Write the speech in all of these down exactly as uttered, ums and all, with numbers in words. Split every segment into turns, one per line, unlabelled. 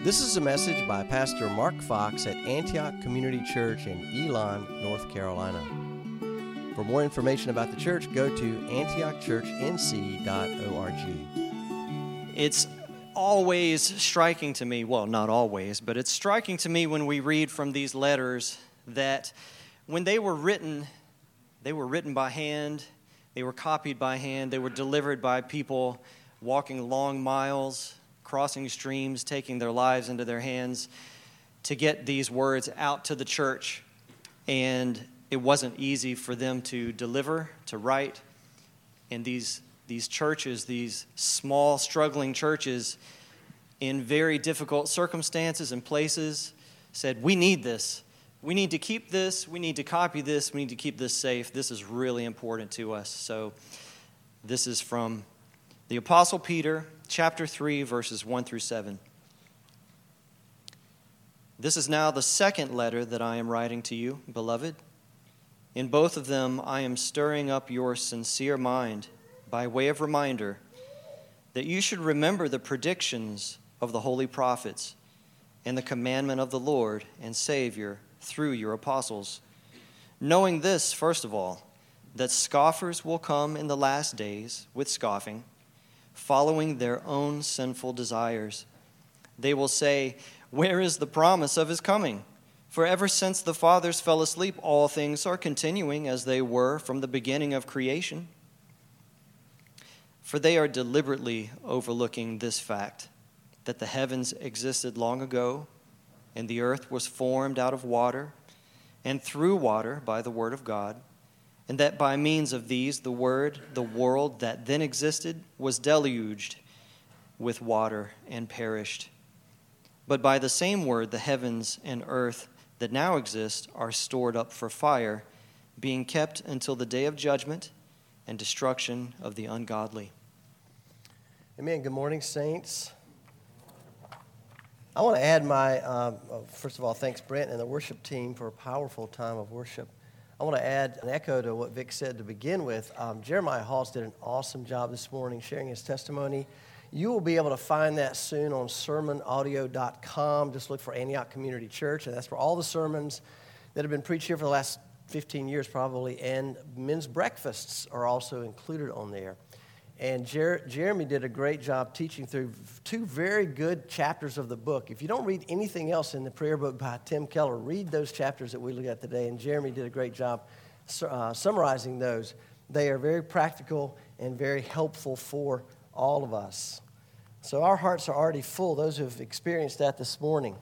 This is a message by Pastor Mark Fox at Antioch Community Church in Elon, North Carolina. For more information about the church, go to antioch church n c dot org.
It's always striking to me, well, not always, but it's striking to me when we read from these letters that when they were written, they were written by hand, they were copied by hand, they were delivered by people walking long miles, crossing streams, taking their lives into their hands to get these words out to the church. And it wasn't easy for them to deliver, to write. And these these churches, these small, struggling churches in very difficult circumstances and places said, we need this. We need to keep this. We need to copy this. We need to keep this safe. This is really important to us. So this is from the Apostle Peter, chapter three, verses one through seven. This is now the second letter that I am writing to you, beloved. In both of them, I am stirring up your sincere mind by way of reminder that you should remember the predictions of the holy prophets and the commandment of the Lord and Savior through your apostles. Knowing this, first of all, that scoffers will come in the last days with scoffing, following their own sinful desires. They will say, where is the promise of his coming? For ever since the fathers fell asleep, all things are continuing as they were from the beginning of creation. For they are deliberately overlooking this fact, that the heavens existed long ago, and the earth was formed out of water, and through water by the word of God, and that by means of these the word, the world that then existed, was deluged with water and perished. But by the same word the heavens and earth that now exist are stored up for fire, being kept until the day of judgment and destruction of the ungodly.
Amen. Good morning, saints. I want to add my, uh, first of all, thanks Brent and the worship team for a powerful time of worship. I want to add an echo to what Vic said to begin with. Um, Jeremiah Halls did an awesome job this morning sharing his testimony. You will be able to find that soon on sermon audio dot com. Just look for Antioch Community Church, and that's where all the sermons that have been preached here for the last fifteen years probably, and men's breakfasts are also included on there. And Jer- Jeremy did a great job teaching through two very good chapters of the book. If you don't read anything else in the prayer book by Tim Keller, read those chapters that we look at today. And Jeremy did a great job uh, summarizing those. They are very practical and very helpful for all of us. So our hearts are already full, those who have experienced that this morning.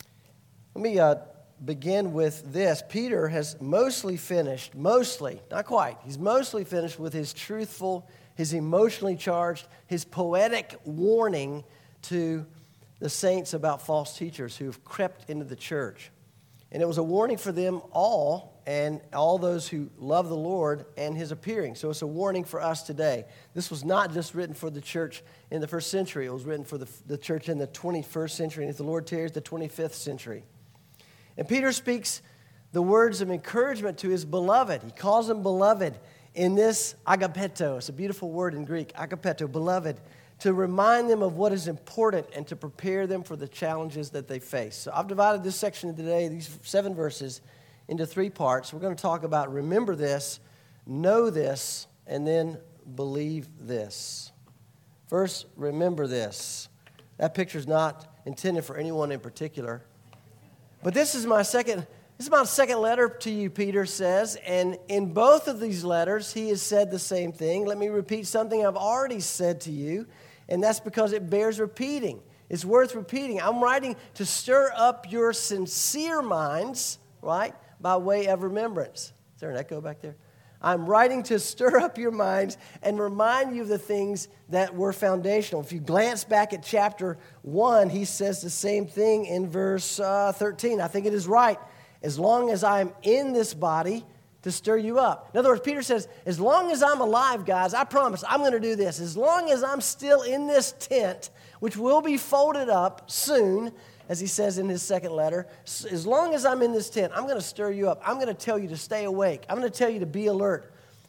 Let me uh, begin with this. Peter has mostly finished, mostly, not quite, he's mostly finished with his truthful, his emotionally charged, his poetic warning to the saints about false teachers who have crept into the church. And it was a warning for them all and all those who love the Lord and his appearing. So it's a warning for us today. This was not just written for the church in the first century. It was written for the, the church in the twenty-first century. And if the Lord tarries, the twenty-fifth century. And Peter speaks the words of encouragement to his beloved. He calls him beloved in this agapeto. It's a beautiful word in Greek, agapeto, beloved, to remind them of what is important and to prepare them for the challenges that they face. So I've divided this section today, these seven verses, into three parts. We're going to talk about remember this, know this, and then believe this. First, remember this. That picture's not intended for anyone in particular. But this is my second This is my second letter to you, Peter says, and in both of these letters, he has said the same thing. Let me repeat something I've already said to you, and that's because it bears repeating. It's worth repeating. I'm writing to stir up your sincere minds, right, by way of remembrance. Is there an echo back there? I'm writing to stir up your minds and remind you of the things that were foundational. If you glance back at chapter one, he says the same thing in verse uh, thirteen. I think it is right. As long as I'm in this body to stir you up. In other words, Peter says, as long as I'm alive, guys, I promise I'm going to do this. As long as I'm still in this tent, which will be folded up soon, as he says in his second letter, as long as I'm in this tent, I'm going to stir you up. I'm going to tell you to stay awake. I'm going to tell you to be alert.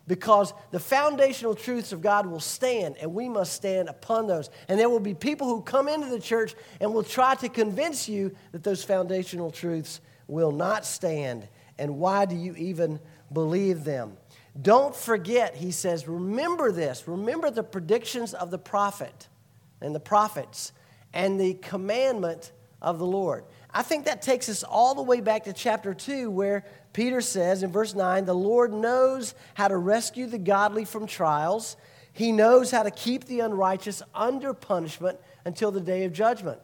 because the foundational truths of God will stand, and we must stand upon those. And there will be people who come into the church and will try to convince you that those foundational truths will not stand. And why do you even believe them? Don't forget, he says, remember this. Remember the predictions of the prophet and the prophets and the commandment of the Lord. I think that takes us all the way back to chapter two, where Peter says in verse nine, the Lord knows how to rescue the godly from trials. He knows how to keep the unrighteous under punishment until the day of judgment.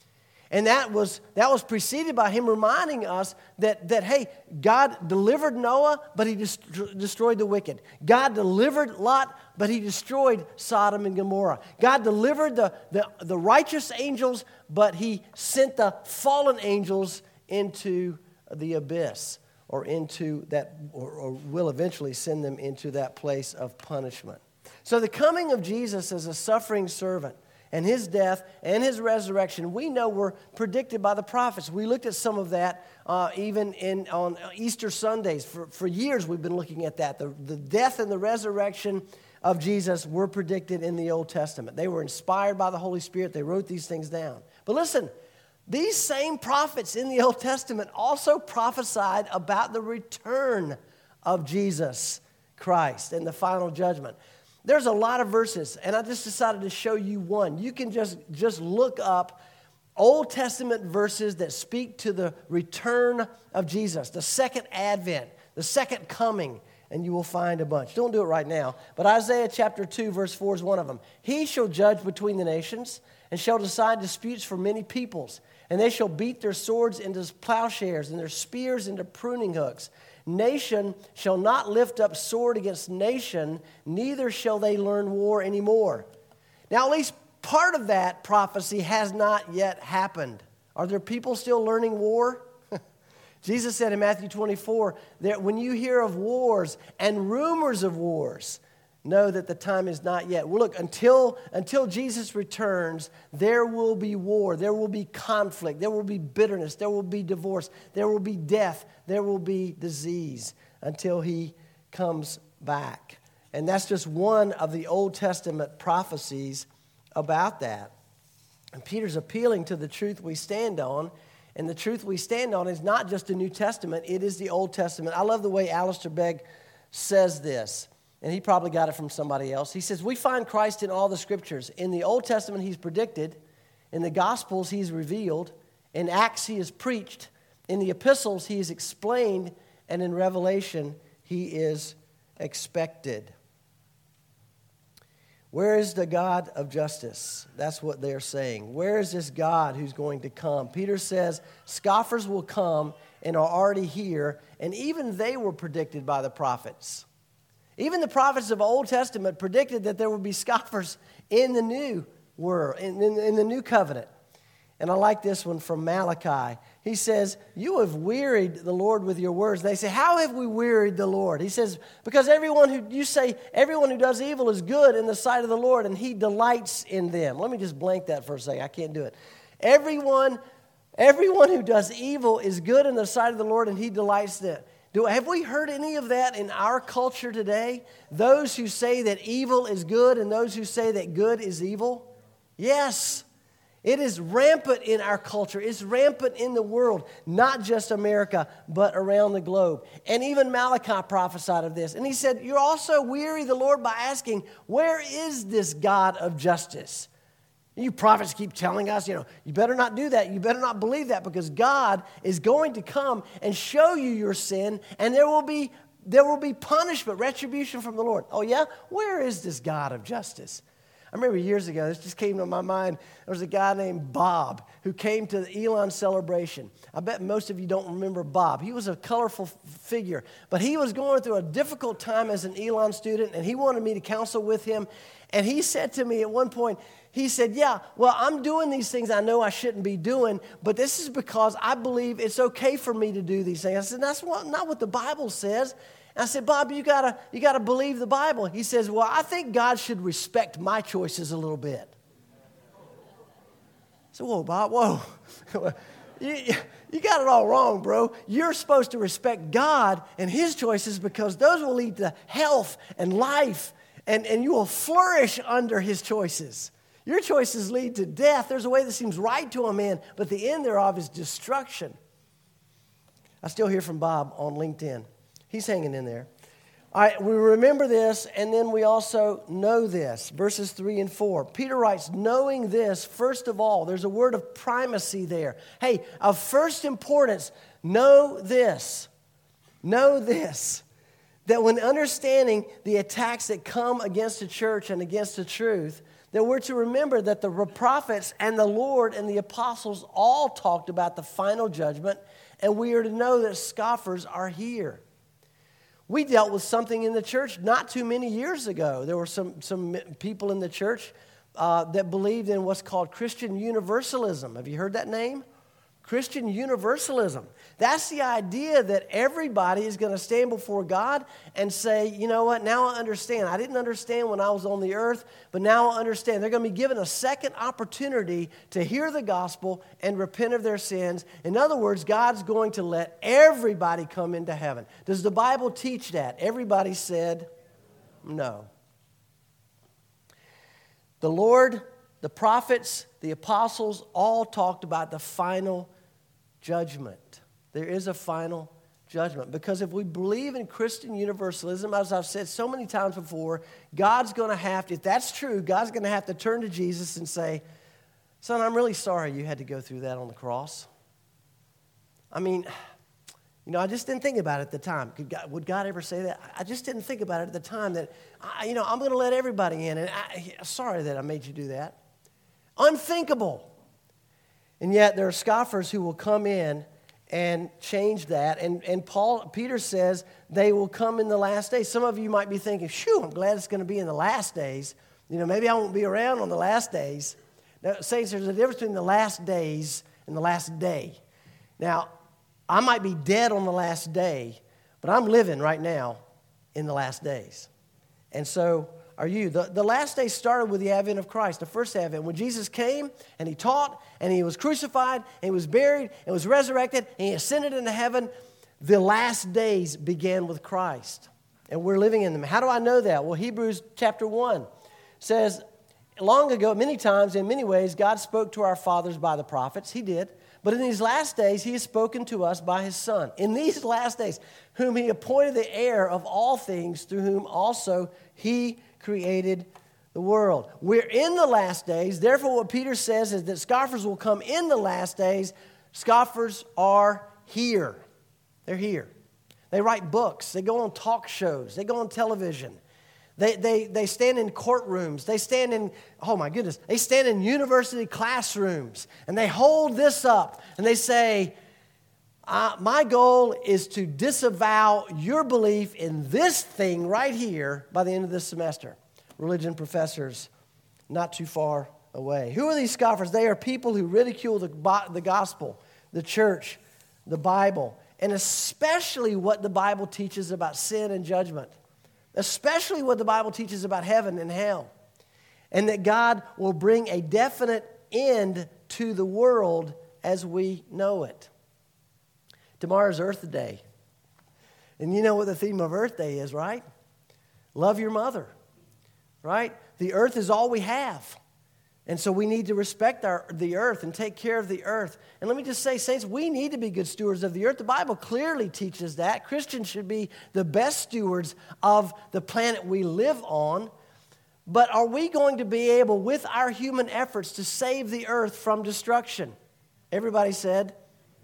And that was that was preceded by him reminding us that, that hey, God delivered Noah, but he dest- destroyed the wicked. God delivered Lot, but he destroyed Sodom and Gomorrah. God delivered the, the, the righteous angels, but he sent the fallen angels into the abyss, or into that, or, or will eventually send them into that place of punishment. So the coming of Jesus as a suffering servant, and his death and his resurrection, we know were predicted by the prophets. We looked at some of that uh, even in on Easter Sundays. For, for years we've been looking at that. The, the death and the resurrection of Jesus were predicted in the Old Testament. They were inspired by the Holy Spirit. They wrote these things down. But listen, these same prophets in the Old Testament also prophesied about the return of Jesus Christ and the final judgment. There's a lot of verses, and I just decided to show you one. You can just, just look up Old Testament verses that speak to the return of Jesus, the second advent, the second coming, and you will find a bunch. Don't do it right now, but Isaiah chapter two, verse four is one of them. He shall judge between the nations and shall decide disputes for many peoples, and they shall beat their swords into plowshares and their spears into pruning hooks. Nation shall not lift up sword against nation, neither shall they learn war anymore. Now, at least part of that prophecy has not yet happened. Are there people still learning war? Jesus said in Matthew twenty-four that when you hear of wars and rumors of wars, know that the time is not yet. Well, look, until, until Jesus returns, there will be war, there will be conflict, there will be bitterness, there will be divorce, there will be death, there will be disease until he comes back. And that's just one of the Old Testament prophecies about that. And Peter's appealing to the truth we stand on, and the truth we stand on is not just the New Testament, it is the Old Testament. I love the way Alistair Begg says this. And he probably got it from somebody else. He says, we find Christ in all the scriptures. In the Old Testament, he's predicted. In the Gospels, he's revealed. In Acts, he is preached. In the epistles, he is explained. And in Revelation, he is expected. Where is the God of justice? That's what they're saying. Where is this God who's going to come? Peter says, scoffers will come and are already here. And even they were predicted by the prophets. Even the prophets of the Old Testament predicted that there would be scoffers in the new world, in, in, in the new covenant. And I like this one from Malachi. He says, you have wearied the Lord with your words. They say, how have we wearied the Lord? He says, because everyone who, you say, everyone who does evil is good in the sight of the Lord, and he delights in them. Let me just blank that for a second. I can't do it. Everyone, everyone who does evil is good in the sight of the Lord, and he delights in them. Do, have we heard any of that in our culture today? Those who say that evil is good and those who say that good is evil? Yes. It is rampant in our culture. It's rampant in the world, not just America, but around the globe. And even Malachi prophesied of this. And he said, you're also weary the Lord by asking, where is this God of justice? You prophets keep telling us, you know, you better not do that. You better not believe that, because God is going to come and show you your sin, and there will be there will be punishment, retribution from the Lord. Oh, yeah? Where is this God of justice? I remember years ago, this just came to my mind. There was a guy named Bob who came to the Elon celebration. I bet most of you don't remember Bob. He was a colorful f- figure, but he was going through a difficult time as an Elon student, and he wanted me to counsel with him. And he said to me at one point, he said, yeah, well, I'm doing these things I know I shouldn't be doing, but this is because I believe it's okay for me to do these things. I said, that's what, not what the Bible says. And I said, Bob, you gotta, you gotta believe the Bible. He says, well, I think God should respect my choices a little bit. I said, whoa, Bob, whoa. you, you got it all wrong, bro. You're supposed to respect God and His choices because those will lead to health and life, and, and you will flourish under His choices. Your choices lead to death. There's a way that seems right to a man, but the end thereof is destruction. I still hear from Bob on LinkedIn. He's hanging in there. All right, we remember this, and then we also know this. Verses three and four. Peter writes, knowing this, first of all, there's a word of primacy there. Hey, of first importance, know this. Know this. That when understanding the attacks that come against the church and against the truth, that we're to remember that the prophets and the Lord and the apostles all talked about the final judgment, and we are to know that scoffers are here. We dealt with something in the church not too many years ago. There were some, some people in the church uh, that believed in what's called Christian universalism. Have you heard that name? Christian universalism. That's the idea that everybody is going to stand before God and say, you know what, now I understand. I didn't understand when I was on the earth, but now I understand. They're going to be given a second opportunity to hear the gospel and repent of their sins. In other words, God's going to let everybody come into heaven. Does the Bible teach that? Everybody said no. The Lord, the prophets, the apostles all talked about the final judgment. There is a final judgment. Because if we believe in Christian universalism, as I've said so many times before, God's going to have to, if that's true, God's going to have to turn to Jesus and say, son, I'm really sorry you had to go through that on the cross. I mean, you know, I just didn't think about it at the time. Could God, would God ever say that? I just didn't think about it at the time that, I, you know, I'm going to let everybody in. And I, sorry that I made you do that. Unthinkable. And yet there are scoffers who will come in and change that. And, and Paul, Peter says they will come in the last days. Some of you might be thinking, shoo, I'm glad it's going to be in the last days. You know, maybe I won't be around on the last days. Now, saints, there's a difference between the last days and the last day. Now, I might be dead on the last day, but I'm living right now in the last days. And so are you. The, the last day started with the advent of Christ, the first advent. When Jesus came and He taught and He was crucified and He was buried and was resurrected and He ascended into heaven, the last days began with Christ. And we're living in them. How do I know that? Well, Hebrews chapter one says, long ago, many times, in many ways, God spoke to our fathers by the prophets. He did. But in these last days, He has spoken to us by His Son. In these last days, whom He appointed the heir of all things, through whom also He created the world. We're in the last days. Therefore, what Peter says is that scoffers will come in the last days. Scoffers are here. They're here. They write books. They go on talk shows. They go on television. They, they, they stand in courtrooms. They stand in, oh my goodness, they stand in university classrooms. And they hold this up and they say, uh, my goal is to disavow your belief in this thing right here by the end of this semester. Religion professors not too far away. Who are these scoffers? They are people who ridicule the, the gospel, the church, the Bible, and especially what the Bible teaches about sin and judgment. Especially what the Bible teaches about heaven and hell. And that God will bring a definite end to the world as we know it. Tomorrow's Earth Day. And you know what the theme of Earth Day is, right? Love your mother, right? The earth is all we have. And so we need to respect our, the earth and take care of the earth. And let me just say, saints, we need to be good stewards of the earth. The Bible clearly teaches that. Christians should be the best stewards of the planet we live on. But are we going to be able, with our human efforts, to save the earth from destruction? Everybody said,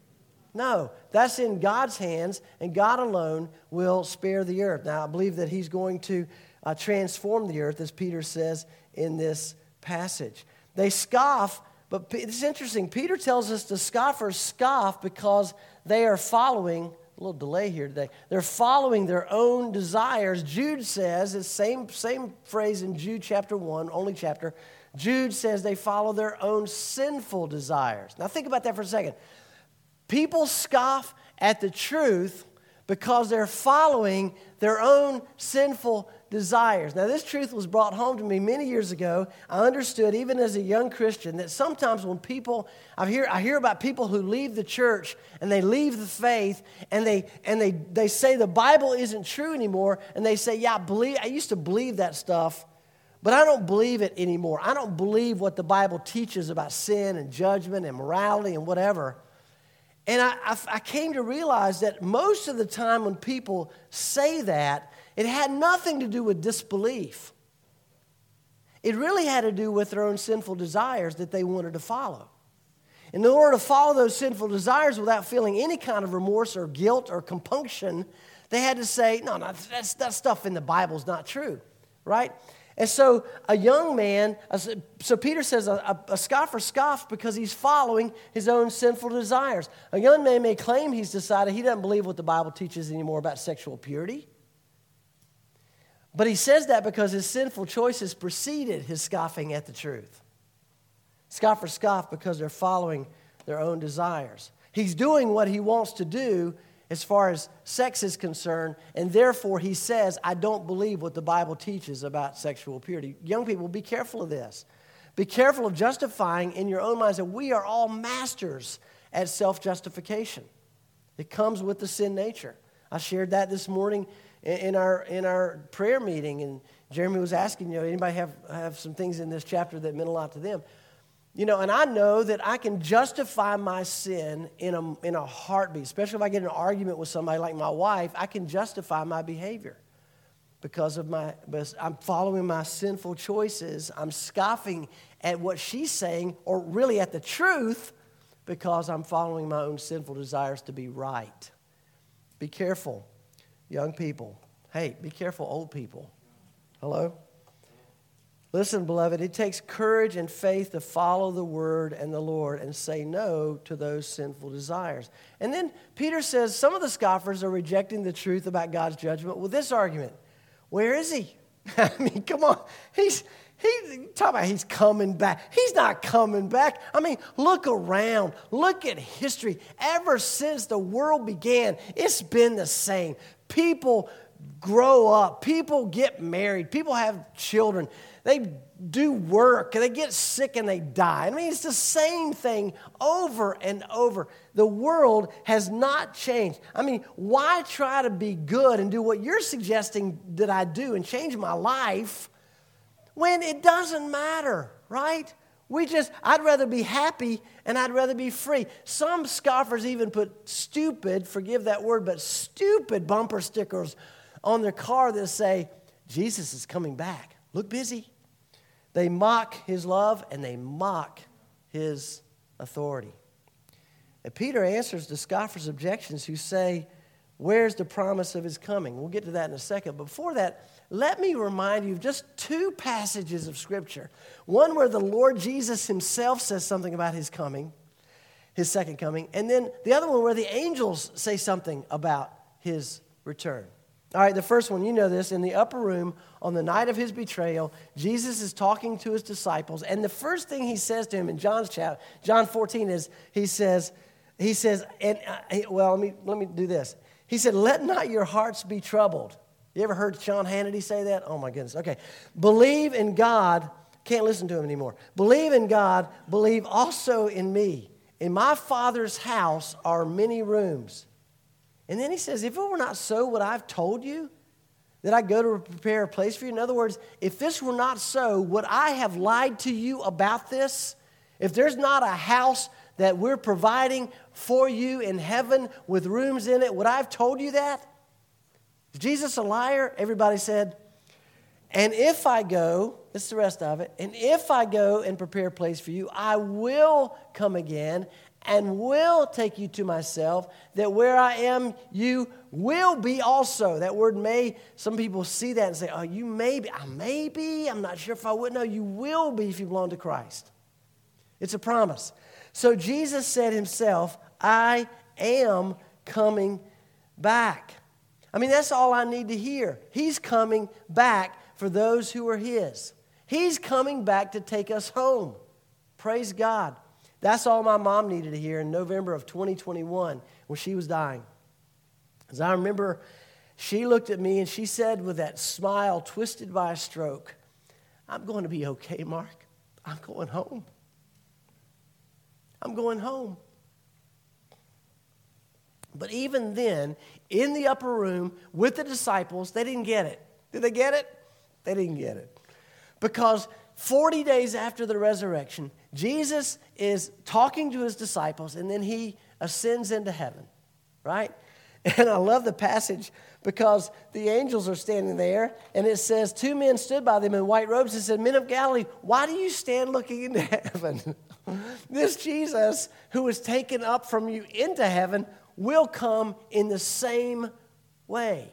no. That's in God's hands, and God alone will spare the earth. Now, I believe that He's going to uh, transform the earth, as Peter says in this passage. They scoff, but it's interesting. Peter tells us the scoffers scoff because they are following, a little delay here today, they're following their own desires. Jude says, it's same, same phrase in Jude chapter one, only chapter. Jude says they follow their own sinful desires. Now think about that for a second. People scoff at the truth because they're following their own sinful desires. Now, this truth was brought home to me many years ago. I understood, even as a young Christian, that sometimes when people, I hear, I hear about people who leave the church and they leave the faith and they and they they say the Bible isn't true anymore, and they say, yeah, I believe, I used to believe that stuff, but I don't believe it anymore. I don't believe what the Bible teaches about sin and judgment and morality and whatever. And I, I, I came to realize that most of the time when people say that, it had nothing to do with disbelief. It really had to do with their own sinful desires that they wanted to follow. In order to follow those sinful desires without feeling any kind of remorse or guilt or compunction, they had to say, no, no, that's, that stuff in the Bible is not true, right? And so a young man, so Peter says a, a scoffer scoffs because he's following his own sinful desires. A young man may claim he's decided he doesn't believe what the Bible teaches anymore about sexual purity. But he says that because his sinful choices preceded his scoffing at the truth. Scoffers scoff because they're following their own desires. He's doing what he wants to do as far as sex is concerned, and therefore he says, I don't believe what the Bible teaches about sexual purity. Young people, be careful of this. Be careful of justifying in your own minds that we are all masters at self-justification. It comes with the sin nature. I shared that this morning in our in our prayer meeting, and Jeremy was asking, you know, anybody have, have some things in this chapter that meant a lot to them? You know, and I know that I can justify my sin in a, in a heartbeat, especially if I get in an argument with somebody like my wife. I can justify my behavior because of my, I'm following my sinful choices. I'm scoffing at what she's saying, or really at the truth, because I'm following my own sinful desires to be right. Be careful, young people. Hey, be careful, old people. Hello? Listen, beloved, it takes courage and faith to follow the word and the Lord and say no to those sinful desires. And then Peter says some of the scoffers are rejecting the truth about God's judgment with this argument. Where is he? I mean, come on. He's he talk about he's coming back. He's not coming back. I mean, look around. Look at history. Ever since the world began, it's been the same. People grow up. People get married. People have children. They do work, and they get sick, and they die. I mean, it's the same thing over and over. The world has not changed. I mean, why try to be good and do what you're suggesting that I do and change my life when it doesn't matter, right? We just, I'd rather be happy, and I'd rather be free. Some scoffers even put stupid, forgive that word, but stupid bumper stickers on their car that say, Jesus is coming back. Look busy. They mock his love and they mock his authority. And Peter answers the scoffers' objections who say, where's the promise of his coming? We'll get to that in a second. But before that, let me remind you of just two passages of Scripture. One where the Lord Jesus himself says something about his coming, his second coming. And then the other one where the angels say something about his return. All right, the first one, you know this. In the upper room, on the night of his betrayal, Jesus is talking to his disciples, and the first thing he says to him in John's chapter, John fourteen, is he says, he says, and uh, well, let me let me do this. He said, "Let not your hearts be troubled." You ever heard Sean Hannity say that? Oh my goodness. Okay, believe in God. Can't listen to him anymore. Believe in God. Believe also in me. In my Father's house are many rooms. And then he says, if it were not so, would I have told you that I go to prepare a place for you? In other words, if this were not so, would I have lied to you about this? If there's not a house that we're providing for you in heaven with rooms in it, would I have told you that? Is Jesus a liar? Everybody said, and if I go, this is the rest of it, and if I go and prepare a place for you, I will come again and will take you to myself, that where I am, you will be also. That word may, some people see that and say, oh, you may be. I may be. I'm not sure if I would. No, you will be if you belong to Christ. It's a promise. So Jesus said himself, I am coming back. I mean, that's all I need to hear. He's coming back for those who are his. He's coming back to take us home. Praise God. That's all my mom needed to hear in November of twenty twenty-one when she was dying. As I remember, she looked at me and she said with that smile twisted by a stroke, I'm going to be okay, Mark. I'm going home. I'm going home. But even then, in the upper room with the disciples, they didn't get it. Did they get it? They didn't get it. Because forty days after the resurrection, Jesus is talking to his disciples, and then he ascends into heaven, right? And I love the passage because the angels are standing there, and it says, two men stood by them in white robes and said, Men of Galilee, why do you stand looking into heaven? This Jesus who was taken up from you into heaven will come in the same way.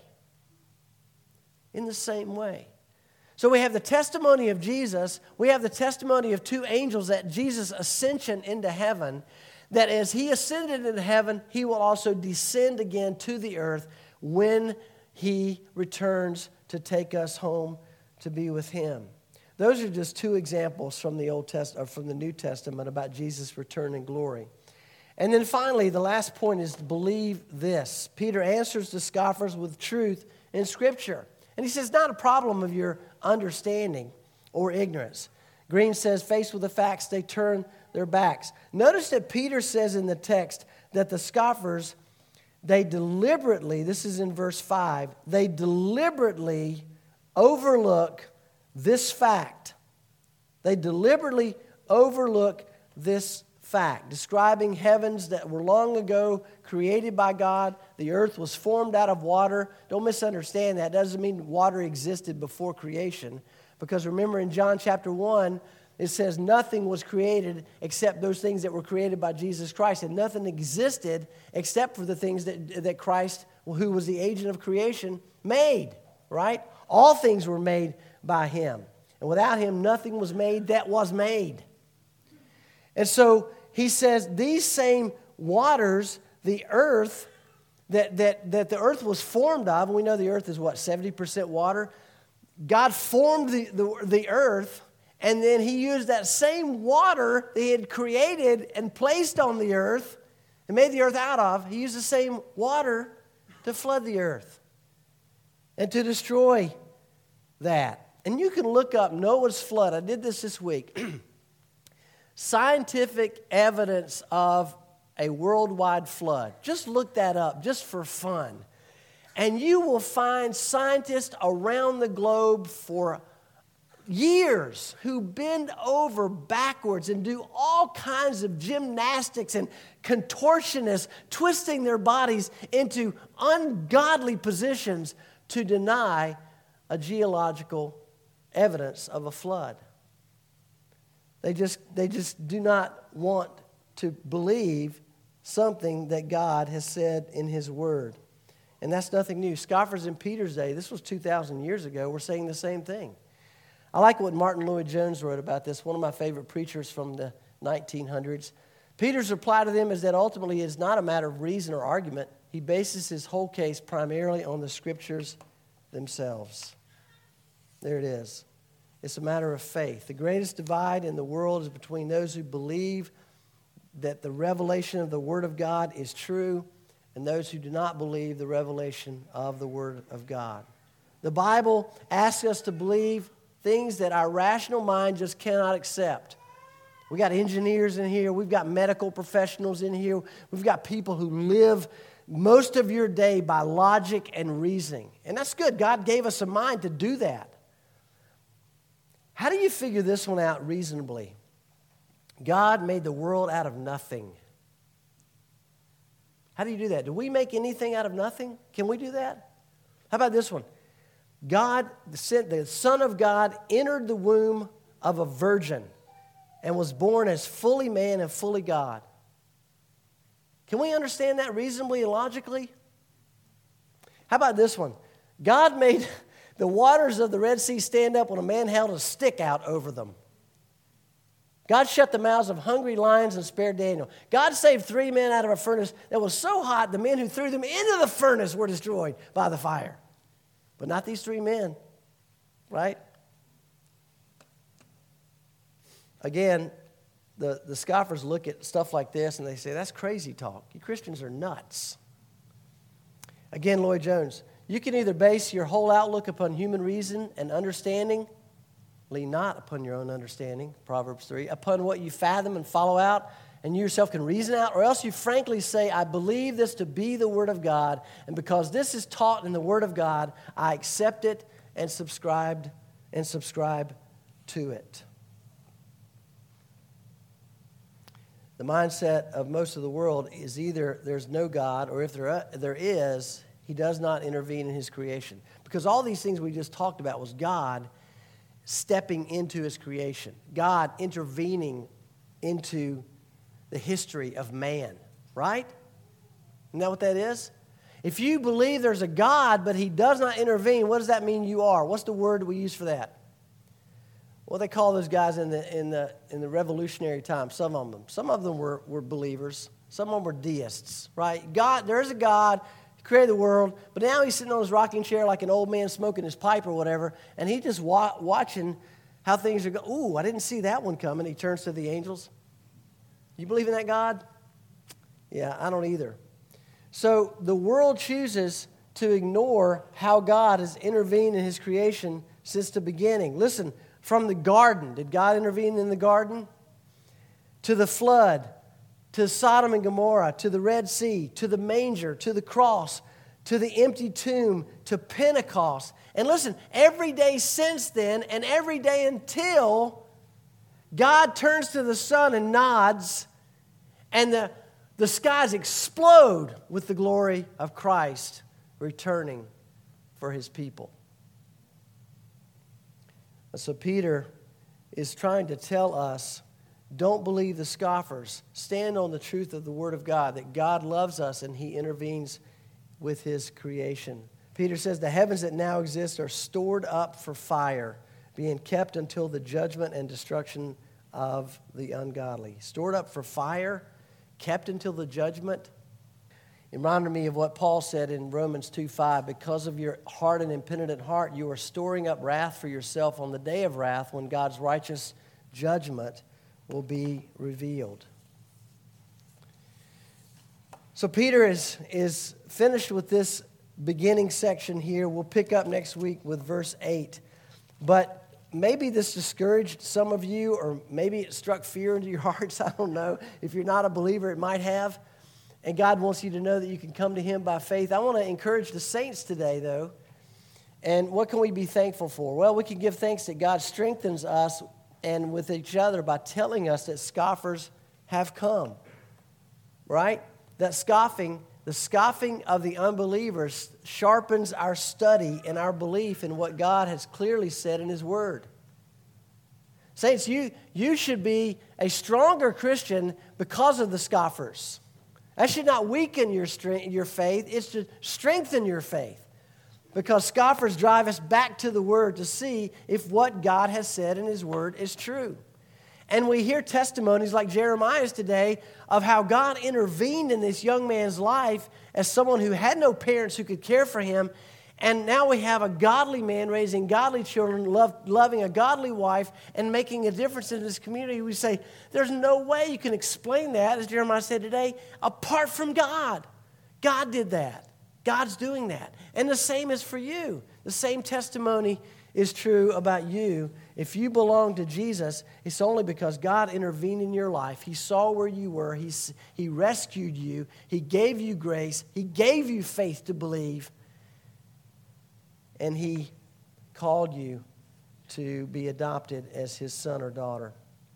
In the same way. So we have the testimony of Jesus. We have the testimony of two angels at Jesus' ascension into heaven, that as he ascended into heaven, he will also descend again to the earth when he returns to take us home to be with him. Those are just two examples from the Old Testament, or from the New Testament, about Jesus' return in glory. And then finally, the last point is to believe this. Peter answers the scoffers with truth in Scripture. And he says, not a problem of your understanding or ignorance. Green says, faced with the facts, they turn their backs. Notice that Peter says in the text that the scoffers, they deliberately, this is in verse five, they deliberately overlook this fact. They deliberately overlook this fact, describing heavens that were long ago created by God. The earth was formed out of water. Don't misunderstand that. It doesn't mean water existed before creation. Because remember in John chapter one, it says nothing was created except those things that were created by Jesus Christ. And nothing existed except for the things that, that Christ, who was the agent of creation, made. Right? All things were made by him. And without him, nothing was made that was made. And so he says these same waters, the earth, that, that, that the earth was formed of, and we know the earth is what, seventy percent water? God formed the, the, the earth, and then he used that same water that he had created and placed on the earth and made the earth out of. He used the same water to flood the earth and to destroy that. And you can look up Noah's flood. I did this this week. Scientific evidence of a worldwide flood. Just look that up, just for fun. And you will find scientists around the globe for years who bend over backwards and do all kinds of gymnastics and contortionists, twisting their bodies into ungodly positions to deny a geological evidence of a flood. They just, they just do not want to believe something that God has said in his word. And that's nothing new. Scoffers in Peter's day, this was two thousand years ago, were saying the same thing. I like what Martin Lloyd-Jones wrote about this, one of my favorite preachers from the nineteen hundreds. Peter's reply to them is that ultimately it's not a matter of reason or argument. He bases his whole case primarily on the scriptures themselves. There it is. It's a matter of faith. The greatest divide in the world is between those who believe that the revelation of the Word of God is true and those who do not believe the revelation of the Word of God. The Bible asks us to believe things that our rational mind just cannot accept. We got engineers in here. We've got medical professionals in here. We've got people who live most of your day by logic and reasoning. And that's good. God gave us a mind to do that. How do you figure this one out reasonably? God made the world out of nothing. How do you do that? Do we make anything out of nothing? Can we do that? How about this one? God sent the Son of God entered the womb of a virgin and was born as fully man and fully God. Can we understand that reasonably and logically? How about this one? God made the waters of the Red Sea stand up when a man held a stick out over them. God shut the mouths of hungry lions and spared Daniel. God saved three men out of a furnace that was so hot the men who threw them into the furnace were destroyed by the fire. But not these three men, right? Again, the, the scoffers look at stuff like this and they say, that's crazy talk. You Christians are nuts. Again, Lloyd Jones, You can either base your whole outlook upon human reason and understanding, lean not upon your own understanding, Proverbs three, upon what you fathom and follow out, and you yourself can reason out, or else you frankly say, I believe this to be the Word of God, and because this is taught in the Word of God, I accept it and subscribe and subscribe to it. The mindset of most of the world is either there's no God, or if there, there is, He does not intervene in His creation. Because all these things we just talked about was God stepping into His creation, God intervening into the history of man, right? Isn't that what that is? If you believe there's a God, but He does not intervene, what does that mean you are? What's the word we use for that? What they call those guys in the in the in the revolutionary time, some of them. Some of them were, were believers. Some of them were deists, right? God, there's a God, He created the world, but now He's sitting on His rocking chair like an old man smoking his pipe or whatever, and He's just wa- watching how things are going. Ooh, I didn't see that one coming. He turns to the angels. You believe in that God? Yeah, I don't either. So the world chooses to ignore how God has intervened in His creation since the beginning. Listen, from the garden, did God intervene in the garden? To the flood, to Sodom and Gomorrah, to the Red Sea, to the manger, to the cross, to the empty tomb, to Pentecost. And listen, every day since then and every day until God turns to the sun and nods, and the, the skies explode with the glory of Christ returning for His people. So Peter is trying to tell us, don't believe the scoffers. Stand on the truth of the Word of God, that God loves us and He intervenes with His creation. Peter says the heavens that now exist are stored up for fire, being kept until the judgment and destruction of the ungodly. Stored up for fire, kept until the judgment. It reminded me of what Paul said in Romans two five. Because of your hard and impenitent heart, you are storing up wrath for yourself on the day of wrath when God's righteous judgment will be revealed. So Peter is, is finished with this beginning section here. We'll pick up next week with verse eight. But maybe this discouraged some of you, or maybe it struck fear into your hearts. I don't know. If you're not a believer, it might have. And God wants you to know that you can come to Him by faith. I want to encourage the saints today, though. And what can we be thankful for? Well, we can give thanks that God strengthens us and with each other by telling us that scoffers have come. Right? That scoffing, the scoffing of the unbelievers sharpens our study and our belief in what God has clearly said in His Word. Saints, you, you should be a stronger Christian because of the scoffers. That should not weaken your strength, your faith. It's to strengthen your faith. Because scoffers drive us back to the Word to see if what God has said in His Word is true. And we hear testimonies like Jeremiah's today of how God intervened in this young man's life as someone who had no parents who could care for him. And now we have a godly man raising godly children, love, loving a godly wife, and making a difference in this community. We say, there's no way you can explain that, as Jeremiah said today, apart from God. God did that. God's doing that. And the same is for you. The same testimony is true about you. If you belong to Jesus, it's only because God intervened in your life. He saw where you were. He, he rescued you. He gave you grace. He gave you faith to believe. And He called you to be adopted as His son or daughter.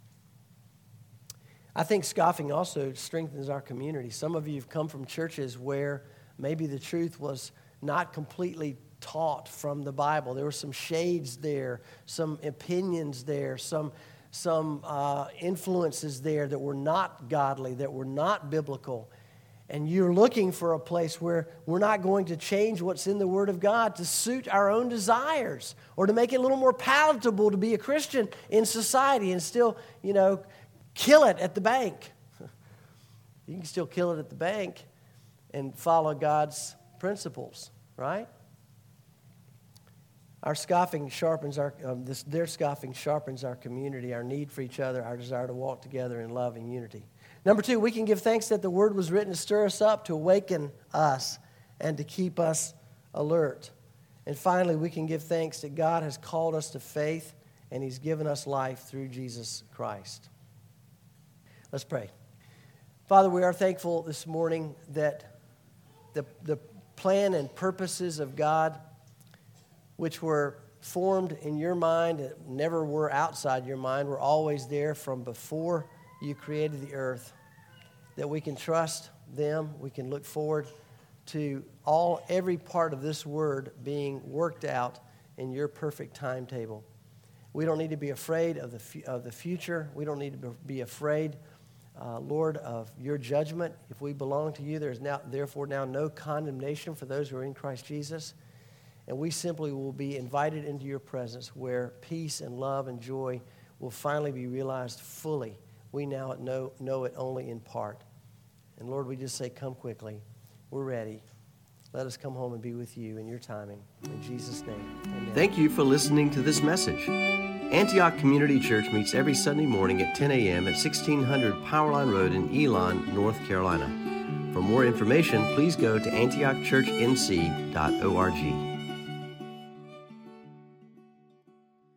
I think scoffing also strengthens our community. Some of you have come from churches where maybe the truth was not completely taught from the Bible. There were some shades there, some opinions there, some, some uh, influences there that were not godly, that were not biblical. And you're looking for a place where we're not going to change what's in the Word of God to suit our own desires or to make it a little more palatable to be a Christian in society and still, you know, kill it at the bank. You can still kill it at the bank and follow God's principles, right? Our scoffing sharpens our, um, this, their scoffing sharpens our community, our need for each other, our desire to walk together in love and unity. Number two, we can give thanks that the Word was written to stir us up, to awaken us, and to keep us alert. And finally, we can give thanks that God has called us to faith and He's given us life through Jesus Christ. Let's pray. Father, we are thankful this morning that the, the plan and purposes of God, which were formed in your mind, never were outside your mind, were always there from before you created the earth, that we can trust them, we can look forward to all every part of this word being worked out in your perfect timetable. We don't need to be afraid of the of the future. We don't need to be afraid, uh, Lord, of your judgment. If we belong to you, there is now therefore now no condemnation for those who are in Christ Jesus. And we simply will be invited into your presence where peace and love and joy will finally be realized fully. We now know, know it only in part. And Lord, we just say, come quickly. We're ready. Let us come home and be with you in your timing. In Jesus' name, amen.
Thank you for listening to this message. Antioch Community Church meets every Sunday morning at ten a.m. at sixteen hundred Powerline Road in Elon, North Carolina. For more information, please go to antioch church n c dot org.